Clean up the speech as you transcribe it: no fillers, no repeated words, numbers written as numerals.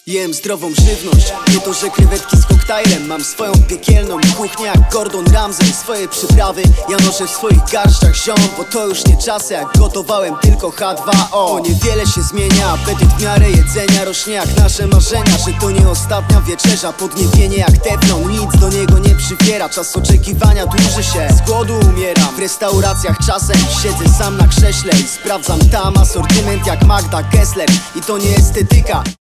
Jem zdrową żywność, nie to, że krewetki z koktajlem. Mam swoją piekielną kuchnię jak Gordon Ramsay. Swoje przyprawy ja noszę w swoich garściach, ziom, bo to już nie czasy jak gotowałem tylko H2O. Niewiele się zmienia, apetyt w miarę jedzenia rośnie jak nasze marzenia. Że to nie ostatnia wieczerza, podniebienie jak teflon, nic do niego nie przywiera. Czas oczekiwania dłuży się, z głodu umieram. W restauracjach czasem siedzę sam na krześle i sprawdzam tam asortyment jak Magda Gessler. I to nie estetyka.